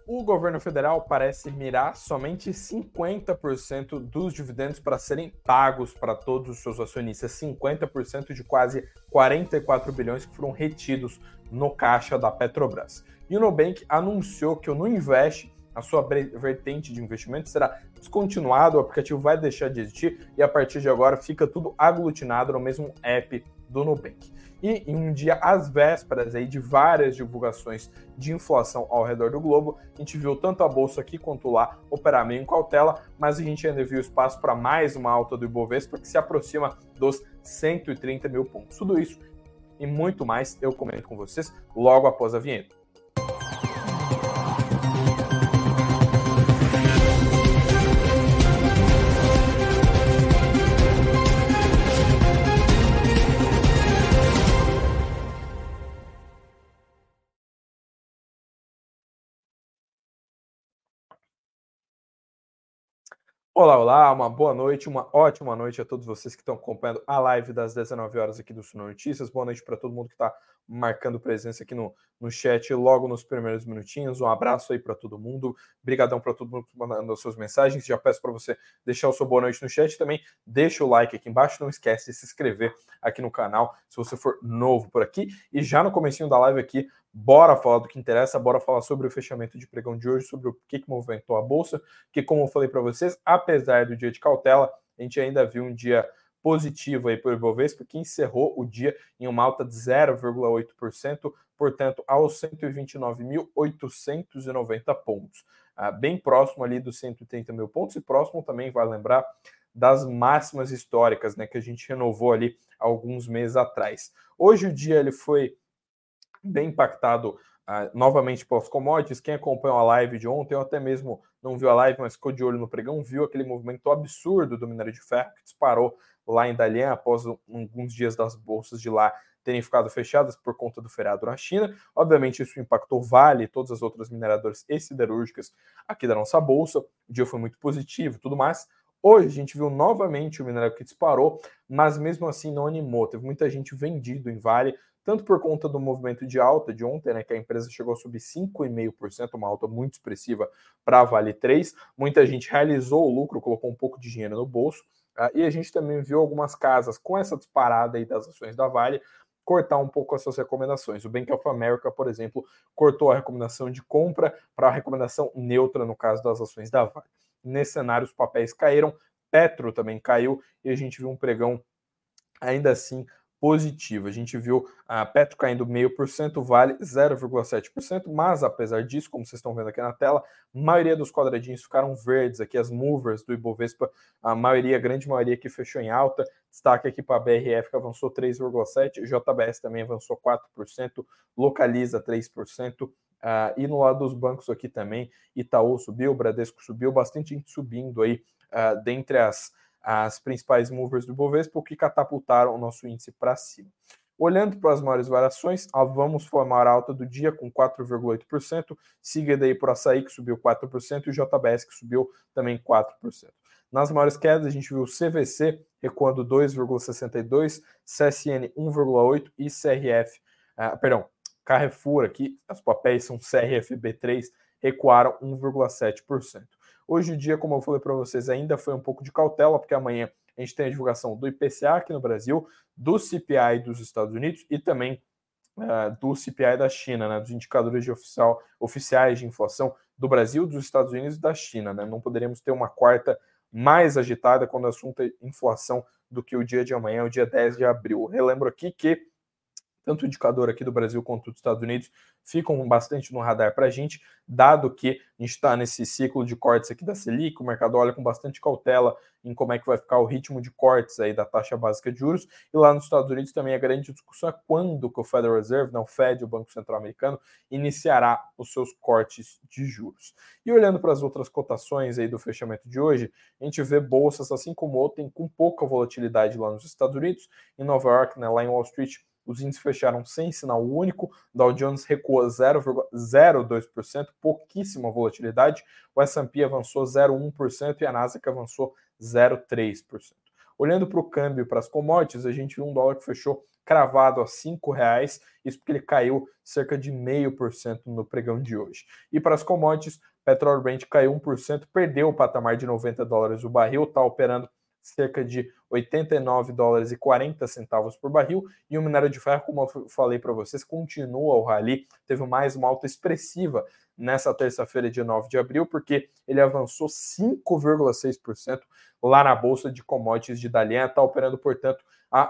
O governo federal parece mirar somente 50% dos dividendos para serem pagos para todos os seus acionistas, 50% de quase 44 bilhões que foram retidos no caixa da Petrobras. E o Nubank anunciou que o Nuinvest, a sua vertente de investimento, será descontinuado, o aplicativo vai deixar de existir e a partir de agora fica tudo aglutinado no mesmo app do Nubank. E em um dia às vésperas aí de várias divulgações de inflação ao redor do globo, a gente viu tanto a bolsa aqui quanto lá operar meio em cautela, mas a gente ainda viu espaço para mais uma alta do Ibovespa que se aproxima dos 130 mil pontos. Tudo isso e muito mais eu comento com vocês logo após a vinheta. Olá, olá, uma boa noite, uma ótima noite a todos vocês que estão acompanhando a live das 19 horas aqui do Suno Notícias. Boa noite para todo mundo que está marcando presença aqui no chat logo nos primeiros minutinhos. Um abraço aí para todo mundo. Obrigadão para todo mundo mandando as suas mensagens. Já peço para você deixar o seu boa noite no chat também. Deixa o like aqui embaixo. Não esquece de se inscrever aqui no canal se você for novo por aqui. E já no comecinho da live aqui, bora falar do que interessa, bora falar sobre o fechamento de pregão de hoje, sobre o que movimentou a bolsa, que como eu falei para vocês, apesar do dia de cautela, a gente ainda viu um dia positivo aí para o Ibovespa, que encerrou o dia em uma alta de 0,8%, portanto, aos 129.890 pontos. Bem próximo ali dos 130 mil pontos e próximo também, vai lembrar, das máximas históricas, né, que a gente renovou ali alguns meses atrás. Hoje o dia ele foi bem impactado novamente pelos commodities. Quem acompanhou a live de ontem, ou até mesmo não viu a live, mas ficou de olho no pregão, viu aquele movimento absurdo do minério de ferro que disparou lá em Dalian após alguns dias das bolsas de lá terem ficado fechadas por conta do feriado na China. Obviamente isso impactou Vale e todas as outras mineradoras e siderúrgicas aqui da nossa bolsa. O dia foi muito positivo e tudo mais. Hoje a gente viu novamente o minério que disparou, mas mesmo assim não animou. Teve muita gente vendido em Vale, tanto por conta do movimento de alta de ontem, né, que a empresa chegou a subir 5,5%, uma alta muito expressiva para a Vale 3. Muita gente realizou o lucro, colocou um pouco de dinheiro no bolso, e a gente também viu algumas casas com essa disparada aí das ações da Vale cortar um pouco as suas recomendações. O Bank of America, por exemplo, cortou a recomendação de compra para a recomendação neutra no caso das ações da Vale. Nesse cenário, os papéis caíram, Petro também caiu e a gente viu um pregão ainda assim positivo. A gente viu a Petro caindo 0,5%, Vale 0,7%, mas apesar disso, como vocês estão vendo aqui na tela, a maioria dos quadradinhos ficaram verdes, aqui as movers do Ibovespa, a grande maioria que fechou em alta. Destaque aqui para a BRF, que avançou 3,7%, JBS também avançou 4%, Localiza 3%, e no lado dos bancos aqui também, Itaú subiu, Bradesco subiu, bastante gente subindo aí, dentre as principais movers do Bovespa, que catapultaram o nosso índice para cima. Olhando para as maiores variações, vamos formar a alta do dia com 4,8%, seguida aí por Açaí, que subiu 4%, e o JBS, que subiu também 4%. Nas maiores quedas, a gente viu o CVC recuando 2,62%, CSN 1,8% e Carrefour aqui, os papéis são CRFB3, recuaram 1,7%. Hoje o dia, como eu falei para vocês, ainda foi um pouco de cautela, porque amanhã a gente tem a divulgação do IPCA aqui no Brasil, do CPI dos Estados Unidos e também do CPI da China, né, dos indicadores oficiais de inflação do Brasil, dos Estados Unidos e da China. Né? Não poderíamos ter uma quarta mais agitada quando o assunto é inflação do que o dia de amanhã, o dia 10 de abril. Relembro aqui que tanto o indicador aqui do Brasil quanto dos Estados Unidos ficam bastante no radar para a gente, dado que a gente está nesse ciclo de cortes aqui da Selic, o mercado olha com bastante cautela em como é que vai ficar o ritmo de cortes aí da taxa básica de juros, e lá nos Estados Unidos também a grande discussão é quando que o Federal Reserve, não o Fed, o Banco Central Americano, iniciará os seus cortes de juros. E olhando para as outras cotações aí do fechamento de hoje, a gente vê bolsas, assim como ontem, com pouca volatilidade lá nos Estados Unidos, em Nova York, né, lá em Wall Street, os índices fecharam sem sinal único, Dow Jones recuou 0,02%, pouquíssima volatilidade, o S&P avançou 0,1% e a Nasdaq avançou 0,3%. Olhando para o câmbio, para as commodities, a gente viu um dólar que fechou cravado a R$ 5,00, isso porque ele caiu cerca de 0,5% no pregão de hoje. E para as commodities, petróleo Brent caiu 1%, perdeu o patamar de $90 o barril, está operando cerca de $89,40 por barril, e o minério de ferro, como eu falei para vocês, continua o rally, teve mais uma alta expressiva nessa terça-feira, dia 9 de abril, porque ele avançou 5,6% lá na Bolsa de Commodities de Dalian, está operando, portanto, a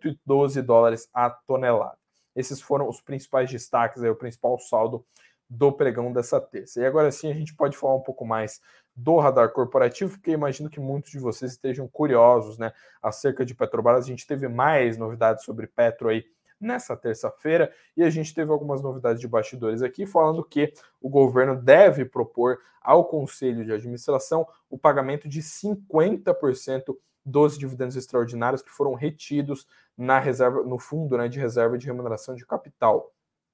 $112 a tonelada. Esses foram os principais destaques, aí, o principal saldo do pregão dessa terça. E agora sim a gente pode falar um pouco mais do radar corporativo, porque imagino que muitos de vocês estejam curiosos, né, acerca de Petrobras. A gente teve mais novidades sobre Petro aí nessa terça-feira, e a gente teve algumas novidades de bastidores aqui, falando que o governo deve propor ao Conselho de Administração o pagamento de 50% dos dividendos extraordinários que foram retidos na reserva, no fundo, né, de reserva de remuneração de capital.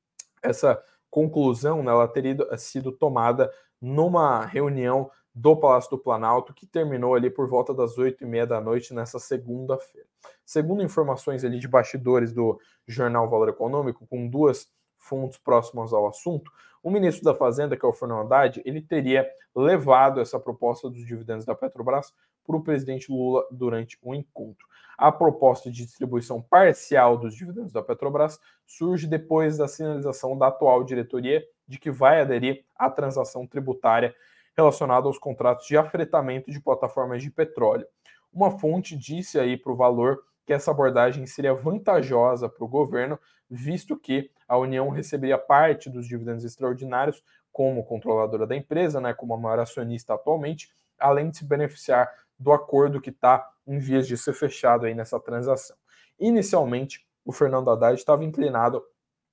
Essa conclusão, né, ela teria sido tomada numa reunião do Palácio do Planalto, que terminou ali por volta das 8h30 da noite nessa segunda-feira. Segundo informações ali de bastidores do jornal Valor Econômico, com duas fontes próximas ao assunto, o ministro da Fazenda, que é o Fernando Haddad, ele teria levado essa proposta dos dividendos da Petrobras para o presidente Lula durante o encontro. A proposta de distribuição parcial dos dividendos da Petrobras surge depois da sinalização da atual diretoria de que vai aderir à transação tributária relacionada aos contratos de afretamento de plataformas de petróleo. Uma fonte disse aí para o Valor que essa abordagem seria vantajosa para o governo, visto que a União receberia parte dos dividendos extraordinários como controladora da empresa, né, como a maior acionista atualmente, além de se beneficiar do acordo que está em vias de ser fechado aí nessa transação. Inicialmente, o Fernando Haddad estava inclinado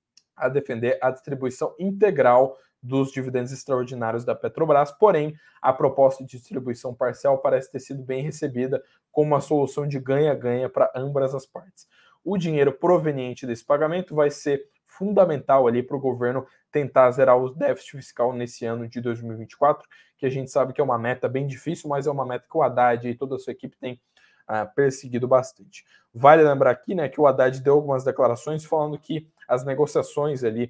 a defender a distribuição integral dos dividendos extraordinários da Petrobras, porém, a proposta de distribuição parcial parece ter sido bem recebida como uma solução de ganha-ganha para ambas as partes. O dinheiro proveniente desse pagamento vai ser fundamental ali para o governo tentar zerar o déficit fiscal nesse ano de 2024, que a gente sabe que é uma meta bem difícil, mas é uma meta que o Haddad e toda a sua equipe tem perseguido bastante. Vale lembrar aqui, né, que o Haddad deu algumas declarações falando que as negociações ali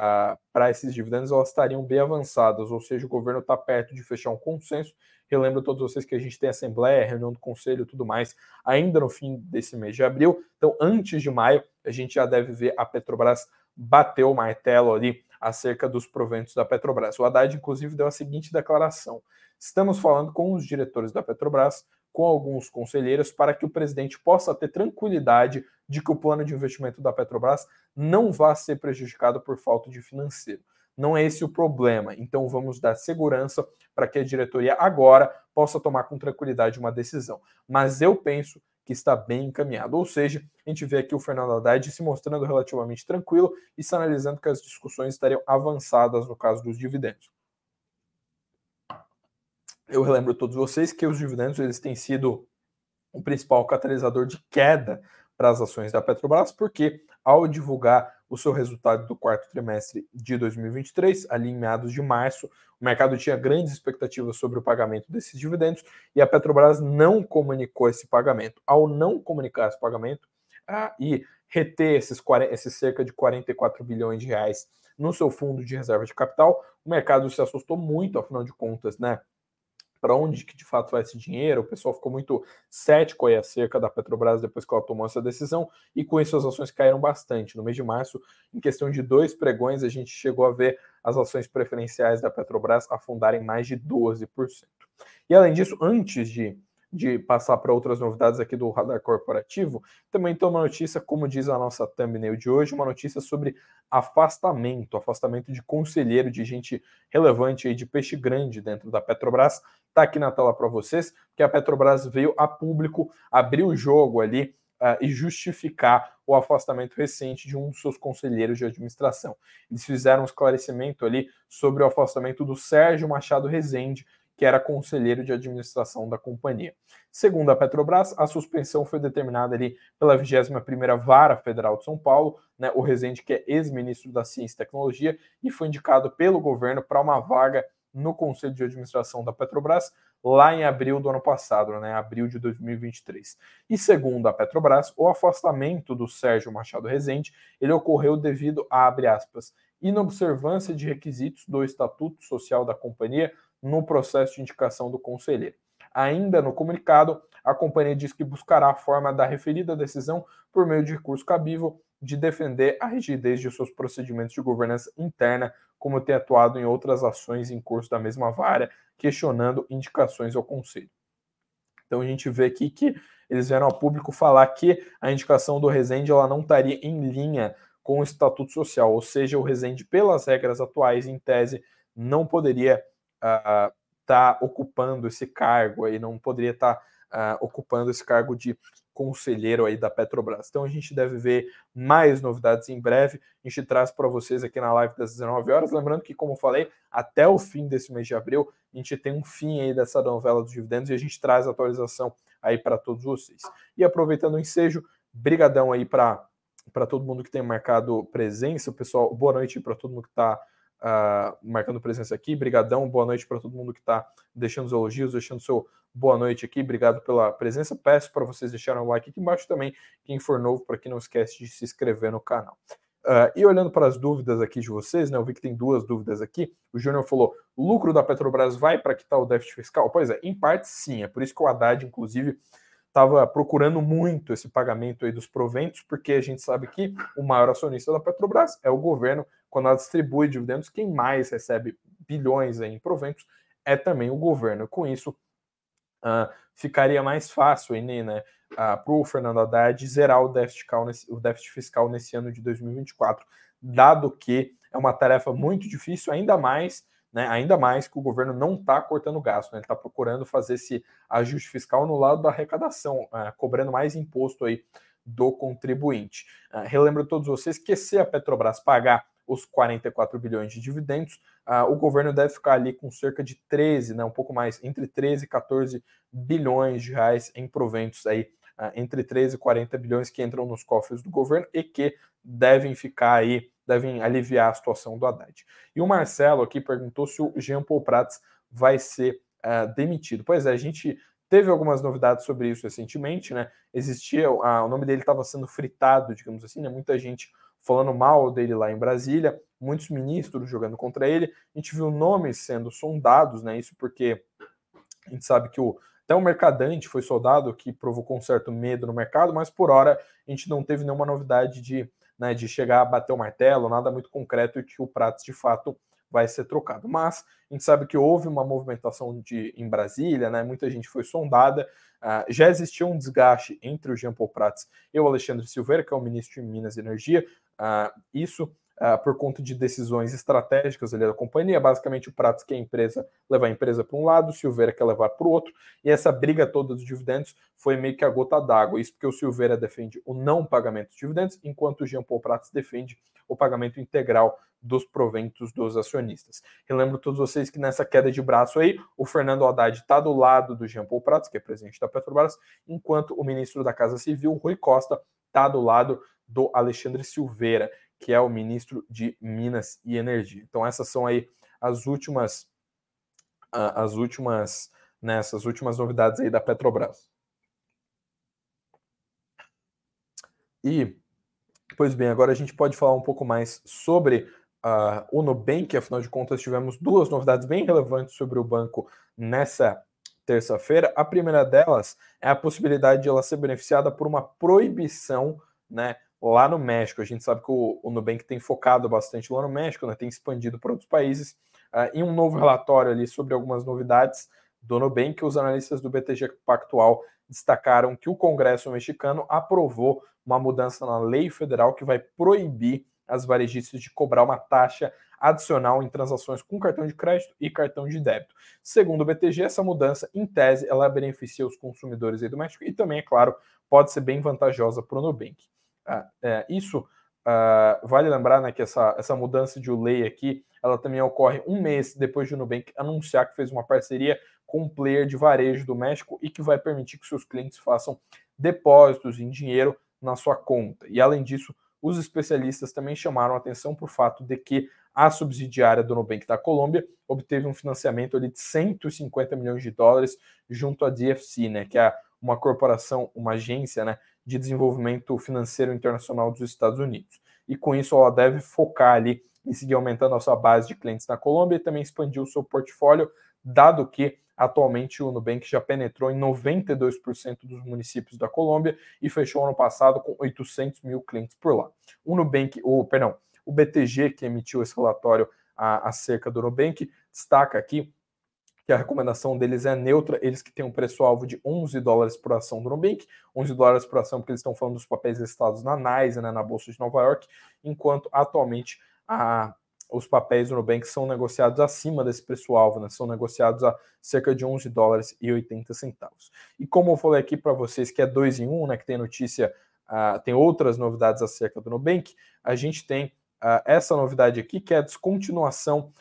para esses dividendos elas estariam bem avançadas, ou seja, o governo está perto de fechar um consenso. Relembro a todos vocês que a gente tem assembleia, reunião do conselho e tudo mais ainda no fim desse mês de abril, então antes de maio a gente já deve ver a Petrobras bater o martelo ali acerca dos proventos da Petrobras. O Haddad, inclusive, deu a seguinte declaração: estamos falando com os diretores da Petrobras, com alguns conselheiros, para que o presidente possa ter tranquilidade de que o plano de investimento da Petrobras não vai ser prejudicado por falta de financeiro. Não é esse o problema, então vamos dar segurança para que a diretoria agora possa tomar com tranquilidade uma decisão. Mas eu penso que está bem encaminhado, ou seja, a gente vê aqui o Fernando Haddad se mostrando relativamente tranquilo e sinalizando que as discussões estariam avançadas no caso dos dividendos. Eu relembro a todos vocês que os dividendos eles têm sido o principal catalisador de queda para as ações da Petrobras, porque ao divulgar o seu resultado do quarto trimestre de 2023, ali em meados de março, o mercado tinha grandes expectativas sobre o pagamento desses dividendos e a Petrobras não comunicou esse pagamento. Ao não comunicar esse pagamento e reter esses cerca de 44 bilhões de reais no seu fundo de reserva de capital, o mercado se assustou muito, afinal de contas, né? Para onde que de fato vai esse dinheiro? O pessoal ficou muito cético aí acerca da Petrobras depois que ela tomou essa decisão e com isso as ações caíram bastante. No mês de março, em questão de 2 pregões, a gente chegou a ver as ações preferenciais da Petrobras afundarem mais de 12%. E além disso, antes de passar para outras novidades aqui do radar corporativo, também tem uma notícia, como diz a nossa thumbnail de hoje, uma notícia sobre afastamento de conselheiro, de gente relevante aí, de peixe grande dentro da Petrobras. Está aqui na tela para vocês, que a Petrobras veio a público abrir o jogo ali e justificar o afastamento recente de um dos seus conselheiros de administração. Eles fizeram um esclarecimento ali sobre o afastamento do Sérgio Machado Rezende, que era conselheiro de administração da companhia. Segundo a Petrobras, a suspensão foi determinada ali pela 21ª Vara Federal de São Paulo, né, o Rezende, que é ex-ministro da Ciência e Tecnologia, e foi indicado pelo governo para uma vaga no Conselho de Administração da Petrobras, lá em abril do ano passado, né, abril de 2023. E segundo a Petrobras, o afastamento do Sérgio Machado Rezende, ele ocorreu devido a, abre aspas, inobservância de requisitos do Estatuto Social da companhia no processo de indicação do conselheiro. Ainda no comunicado, a companhia diz que buscará a forma da referida decisão por meio de recurso cabível de defender a rigidez de seus procedimentos de governança interna, como tem atuado em outras ações em curso da mesma vara, questionando indicações ao conselho. Então a gente vê aqui que eles vieram ao público falar que a indicação do Rezende ela não estaria em linha com o Estatuto Social, ou seja, o Rezende, pelas regras atuais, em tese, não poderia estar ocupando esse cargo, aí, não poderia estar ocupando esse cargo de conselheiro aí da Petrobras. Então a gente deve ver mais novidades em breve. A gente traz para vocês aqui na live das 19 horas. Lembrando que, como eu falei, até o fim desse mês de abril, a gente tem um fim aí dessa novela dos dividendos e a gente traz atualização aí para todos vocês. E aproveitando o ensejo, brigadão aí para todo mundo que tem marcado presença, pessoal. Boa noite para todo mundo que está marcando presença aqui. Brigadão, boa noite para todo mundo que está deixando os elogios, deixando seu boa noite aqui. Obrigado pela presença. Peço para vocês deixarem um like aqui embaixo também. Quem for novo, para quem não esquece de se inscrever no canal. E olhando para as dúvidas aqui de vocês, né, eu vi que tem duas dúvidas aqui. O Júnior falou: o lucro da Petrobras vai para quitar o déficit fiscal? Pois é, em parte sim. É por isso que o Haddad, inclusive, estava procurando muito esse pagamento aí dos proventos, porque a gente sabe que o maior acionista da Petrobras é o governo. Quando ela distribui dividendos, quem mais recebe bilhões aí em proventos é também o governo. Com isso, ficaria mais fácil aí, né, para o Fernando Haddad zerar o déficit fiscal nesse ano de 2024, dado que é uma tarefa muito difícil, ainda mais que o governo não está cortando gasto, né, ele está procurando fazer esse ajuste fiscal no lado da arrecadação, cobrando mais imposto aí do contribuinte. Relembro a todos vocês que se a Petrobras pagar os 44 bilhões de dividendos, o governo deve ficar ali com cerca de 13, né, um pouco mais, entre 13 e 14 bilhões de reais em proventos aí, entre 13 e 40 bilhões que entram nos cofres do governo e que devem ficar aí, devem aliviar a situação do Haddad. E o Marcelo aqui perguntou se o Jean Paul Prats vai ser demitido. Pois é, a gente teve algumas novidades sobre isso recentemente, né? Existia, o nome dele estava sendo fritado, digamos assim, né? Muita gente falando mal dele lá em Brasília, muitos ministros jogando contra ele. A gente viu nomes sendo sondados, né? Isso porque a gente sabe que até o Mercadante foi soldado, que provocou um certo medo no mercado, mas por hora a gente não teve nenhuma novidade de chegar a bater o martelo, nada muito concreto e que o Prats de fato vai ser trocado. Mas a gente sabe que houve uma movimentação em Brasília, né? Muita gente foi sondada. Já existia um desgaste entre o Jean Paul Prats e o Alexandre Silveira, que é o ministro de Minas e Energia. Isso por conta de decisões estratégicas ali da companhia. Basicamente, o Prats quer levar a empresa para um lado, o Silveira quer levar para o outro, e essa briga toda dos dividendos foi meio que a gota d'água. Isso porque o Silveira defende o não pagamento dos dividendos, enquanto o Jean Paul Prats defende o pagamento integral dos proventos dos acionistas. Eu lembro a todos vocês que nessa queda de braço aí, o Fernando Haddad está do lado do Jean Paul Prats, que é presidente da Petrobras, enquanto o ministro da Casa Civil, Rui Costa, está do lado do Alexandre Silveira, que é o ministro de Minas e Energia. Então essas são aí as últimas novidades aí da Petrobras. E, pois bem, agora a gente pode falar um pouco mais sobre o Nubank. Afinal de contas, tivemos duas novidades bem relevantes sobre o banco nessa terça-feira. A primeira delas é a possibilidade de ela ser beneficiada por uma proibição, né, lá no México. A gente sabe que o Nubank tem focado bastante lá no México, né, tem expandido para outros países. Em um novo relatório ali sobre algumas novidades do Nubank, os analistas do BTG Pactual destacaram que o Congresso mexicano aprovou uma mudança na lei federal que vai proibir as varejistas de cobrar uma taxa adicional em transações com cartão de crédito e cartão de débito. Segundo o BTG, essa mudança, em tese, ela beneficia os consumidores aí do México e também, é claro, pode ser bem vantajosa para o Nubank. Vale lembrar, né, que essa mudança de lei aqui, ela também ocorre um mês depois de o Nubank anunciar que fez uma parceria com um player de varejo do México e que vai permitir que seus clientes façam depósitos em dinheiro na sua conta. E além disso, os especialistas também chamaram a atenção para o fato de que a subsidiária do Nubank da Colômbia obteve um financiamento ali de 150 milhões de dólares junto à DFC, né, que é uma corporação, uma agência, né, de desenvolvimento financeiro internacional dos Estados Unidos. E com isso ela deve focar ali em seguir aumentando a sua base de clientes na Colômbia e também expandir o seu portfólio, dado que atualmente o Nubank já penetrou em 92% dos municípios da Colômbia e fechou ano passado com 800 mil clientes por lá. O BTG, que emitiu esse relatório acerca do Nubank, destaca aqui que a recomendação deles é neutra, eles que têm um preço-alvo de 11 dólares por ação do Nubank, 11 dólares por ação porque eles estão falando dos papéis listados na NYSE, né, na Bolsa de Nova York, enquanto atualmente os papéis do Nubank são negociados acima desse preço-alvo, né, são negociados a cerca de 11 dólares e 80 centavos. E como eu falei aqui para vocês que é 2 em 1, né, que tem notícia, tem outras novidades acerca do Nubank, a gente tem essa novidade aqui, que é a descontinuação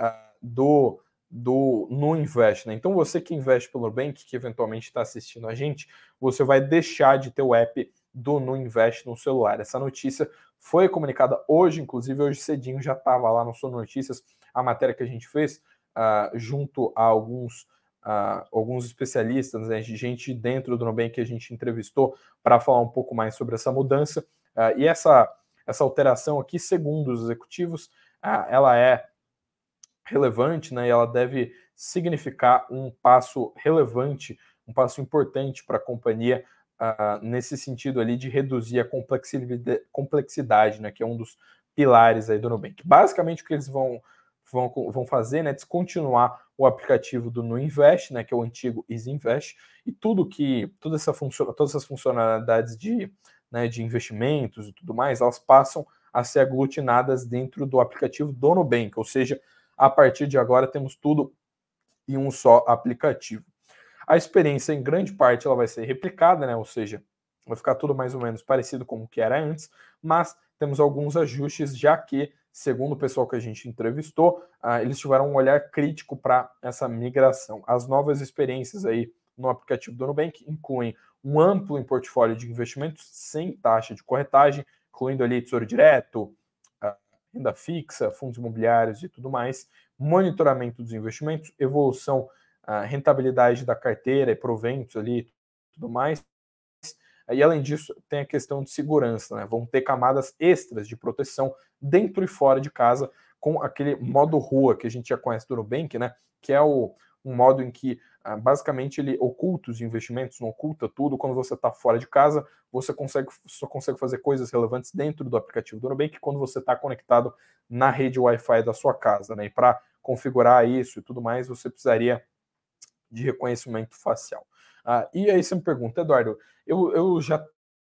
do Nuinvest, né? Então você que investe pelo Nubank, que eventualmente está assistindo a gente, você vai deixar de ter o app do Nuinvest no celular. Essa notícia foi comunicada hoje, inclusive hoje cedinho já estava lá no Sono Notícias a matéria que a gente fez junto a alguns especialistas, né, de gente dentro do Nubank que a gente entrevistou para falar um pouco mais sobre essa mudança. E essa alteração aqui, segundo os executivos, ela é relevante, né, e ela deve significar um passo relevante, um passo importante para a companhia nesse sentido ali de reduzir a complexidade, né, que é um dos pilares aí do Nubank. Basicamente o que eles vão fazer, né, descontinuar o aplicativo do Nuinvest, né, que é o antigo EasyInvest, e todas essas funcionalidades de investimentos e tudo mais, elas passam a ser aglutinadas dentro do aplicativo do Nubank, ou seja, a partir de agora temos tudo em um só aplicativo. A experiência, em grande parte, ela vai ser replicada, né? Ou seja, vai ficar tudo mais ou menos parecido com o que era antes, mas temos alguns ajustes, já que, segundo o pessoal que a gente entrevistou, eles tiveram um olhar crítico para essa migração. As novas experiências aí no aplicativo do Nubank incluem um amplo portfólio de investimentos sem taxa de corretagem, incluindo ali Tesouro Direto, renda fixa, fundos imobiliários e tudo mais, monitoramento dos investimentos, evolução, rentabilidade da carteira e proventos ali, tudo mais. E além disso, tem a questão de segurança, né? Vão ter camadas extras de proteção dentro e fora de casa, com aquele modo rua que a gente já conhece do Nubank, né? Que é um modo em que basicamente ele oculta os investimentos, não oculta tudo. Quando você está fora de casa, você só consegue fazer coisas relevantes dentro do aplicativo do Nubank quando você está conectado na rede Wi-Fi da sua casa, né? E para configurar isso e tudo mais, você precisaria de reconhecimento facial. E aí você me pergunta, Eduardo, eu já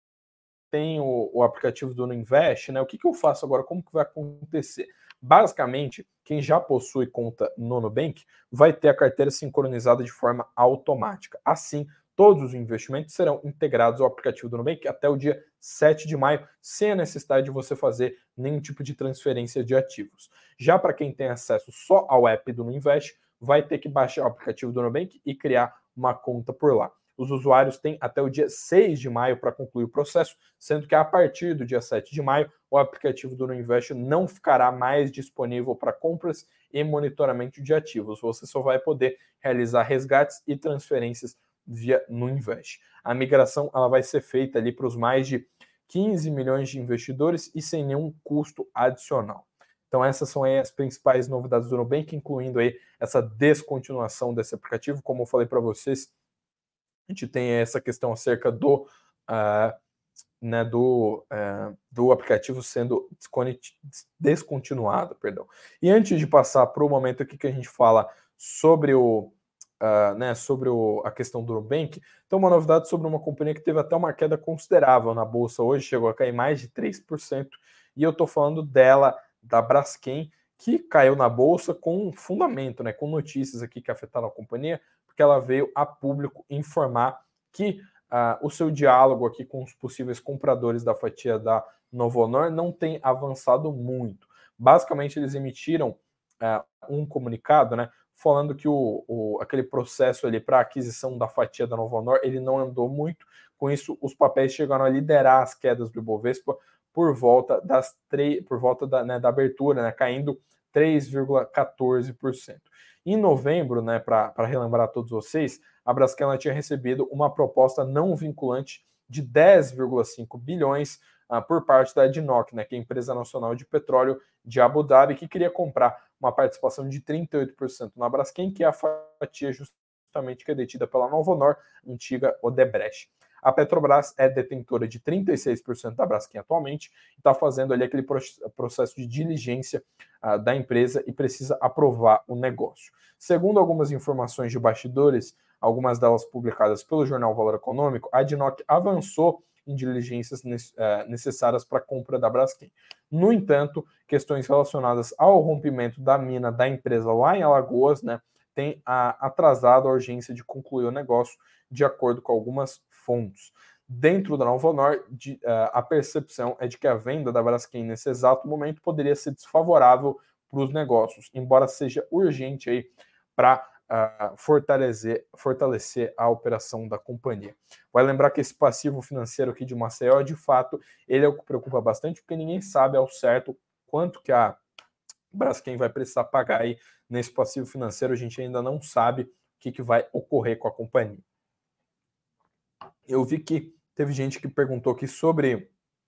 tenho o aplicativo do Nuinvest, né? O que eu faço agora? Como que vai acontecer? Basicamente, quem já possui conta no Nubank vai ter a carteira sincronizada de forma automática. Assim, todos os investimentos serão integrados ao aplicativo do Nubank até o dia 7 de maio, sem a necessidade de você fazer nenhum tipo de transferência de ativos. Já para quem tem acesso só ao app do Nuinvest, vai ter que baixar o aplicativo do Nubank e criar uma conta por lá. Os usuários têm até o dia 6 de maio para concluir o processo, sendo que a partir do dia 7 de maio, o aplicativo do Nuinvest não ficará mais disponível para compras e monitoramento de ativos. Você só vai poder realizar resgates e transferências via Nuinvest. A migração ela vai ser feita ali para os mais de 15 milhões de investidores e sem nenhum custo adicional. Então essas são aí as principais novidades do Nubank, incluindo aí essa descontinuação desse aplicativo. Como eu falei para vocês, a gente tem essa questão acerca do aplicativo sendo descontinuado, perdão. E antes de passar para o momento aqui que a gente fala sobre a questão do Nubank, então uma novidade sobre uma companhia que teve até uma queda considerável na bolsa hoje, chegou a cair mais de 3%, e eu estou falando dela, da Braskem, que caiu na bolsa com fundamento, né, com notícias aqui que afetaram a companhia, porque ela veio a público informar que o seu diálogo aqui com os possíveis compradores da fatia da Novonor não tem avançado muito. Basicamente, eles emitiram um comunicado, né, falando que aquele processo ali para aquisição da fatia da Novonor, ele não andou muito. Com isso, os papéis chegaram a liderar as quedas do Ibovespa por volta da abertura, né, caindo 3,14%. Em novembro, né, para relembrar a todos vocês, a Braskem tinha recebido uma proposta não vinculante de 10,5 bilhões por parte da ADNOC, né, que é a Empresa Nacional de Petróleo de Abu Dhabi, que queria comprar uma participação de 38% na Braskem, que é a fatia justamente que é detida pela Novonor, antiga Odebrecht. A Petrobras é detentora de 36% da Braskem atualmente e está fazendo ali aquele processo de diligência da empresa e precisa aprovar o negócio. Segundo algumas informações de bastidores, algumas delas publicadas pelo jornal Valor Econômico, a ADNOC avançou em diligências necessárias para a compra da Braskem. No entanto, questões relacionadas ao rompimento da mina da empresa lá em Alagoas, né, tem atrasado a urgência de concluir o negócio, de acordo com algumas fontes. Dentro da Novonor, a percepção é de que a venda da Braskem nesse exato momento poderia ser desfavorável para os negócios, embora seja urgente aí para fortalecer a operação da companhia. Vai lembrar que esse passivo financeiro aqui de Maceió, de fato, ele é o que preocupa bastante, porque ninguém sabe ao certo quanto que a Braskem vai precisar pagar aí nesse passivo financeiro. A gente ainda não sabe o que vai ocorrer com a companhia. Eu vi que teve gente que perguntou aqui sobre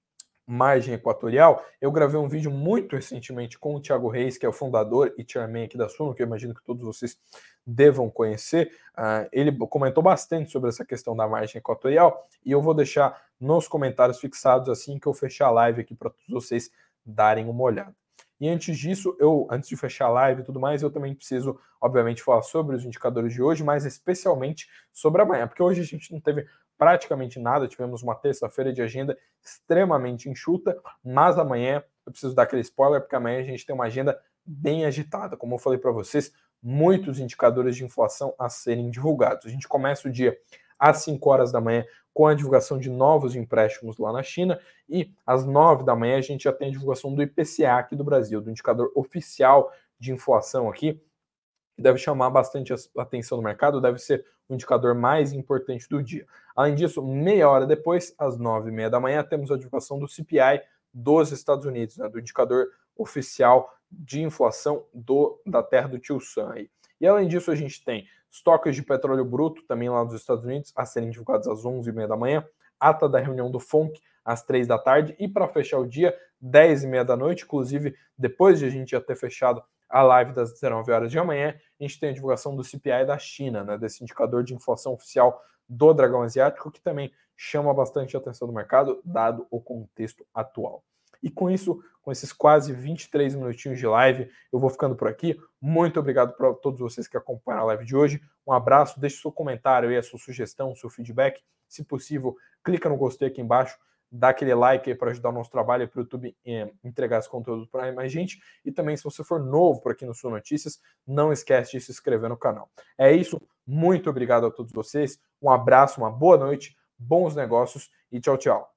margem equatorial. Eu gravei um vídeo muito recentemente com o Thiago Reis, que é o fundador e chairman aqui da Suno, que eu imagino que todos vocês devam conhecer. Ele comentou bastante sobre essa questão da margem equatorial e eu vou deixar nos comentários fixados assim que eu fechar a live aqui para todos vocês darem uma olhada. E antes disso, antes de fechar a live e tudo mais, eu também preciso, obviamente, falar sobre os indicadores de hoje, mas especialmente sobre amanhã, porque hoje a gente não teve praticamente nada, tivemos uma terça-feira de agenda extremamente enxuta, mas amanhã eu preciso dar aquele spoiler, porque amanhã a gente tem uma agenda bem agitada. Como eu falei para vocês, muitos indicadores de inflação a serem divulgados. A gente começa o dia às 5 horas da manhã com a divulgação de novos empréstimos lá na China e às 9 da manhã a gente já tem a divulgação do IPCA aqui do Brasil, do indicador oficial de inflação aqui, que deve chamar bastante a atenção do mercado, deve ser o indicador mais importante do dia. Além disso, meia hora depois, às 9h30 da manhã, temos a divulgação do CPI dos Estados Unidos, né, do indicador oficial de inflação da terra do Tio Sam. Aí. E além disso, a gente tem estoques de petróleo bruto, também lá dos Estados Unidos, a serem divulgados às 11h30 da manhã, ata da reunião do FONC às 3 da tarde, e para fechar o dia, 10h30 da noite, inclusive depois de a gente já ter fechado a live das 19 horas de amanhã, a gente tem a divulgação do CPI da China, né, desse indicador de inflação oficial do dragão asiático, que também chama bastante a atenção do mercado, dado o contexto atual. E com isso, com esses quase 23 minutinhos de live, eu vou ficando por aqui. Muito obrigado para todos vocês que acompanham a live de hoje. Um abraço, deixe seu comentário aí, a sua sugestão, o seu feedback. Se possível, clica no gostei aqui embaixo, dá aquele like aí para ajudar o nosso trabalho para o YouTube entregar esse conteúdo para mais gente. E também, se você for novo por aqui no Suno Notícias, não esquece de se inscrever no canal. É isso, muito obrigado a todos vocês, um abraço, uma boa noite, bons negócios e tchau, tchau.